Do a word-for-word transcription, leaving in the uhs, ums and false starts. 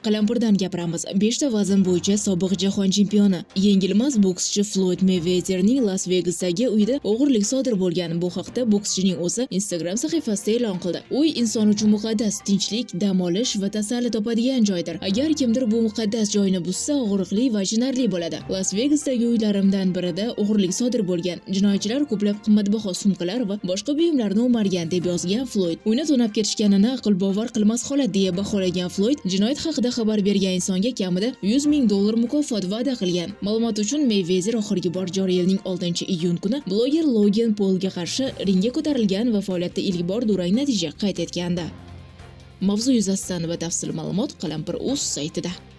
Qalampirdan gapiramiz. beshta vazn bo'yicha sobiq jahon chempioni, yengilmas bokschi Floyd Meyvezerning Las Vegasdagi uyida o'g'irlik sodir bo'lgan. Bu haqda bokschining o'zi Instagram sahifasida e'lon qildi. Uy inson uchun muqaddas, tinchlik, dam olish va tasalli topadigan joydir. Agar kimdir bu muqaddas joyni buzsa, og'riqli va achinarli bo'ladi. Las Vegasdagi uylarimdan birida o'g'irlik sodir bo'lgan. Jinoyatchilar ko'plab qimmatbaho sumkalar va boshqa buyumlarni o'margan, deb yozgan Floyd. Uyni to'nab ketishganini aql bovar qilmas holat deya baholagan Floyd, jinoyat haqida xabar bergan insonga kamida yuz ming dollar mukofot va'da qilgan. Ma'lumot uchun, Meyvezer oxirgi bor joriy yilning oltinchi iyun kuni bloger Logan Polga qarshi ringga ko'tarilgan va faoliyatda ilk bor durang natija qayd etgandi. Mavzu yuzasidan batafsil ma'lumot Qalampir.uz saytida.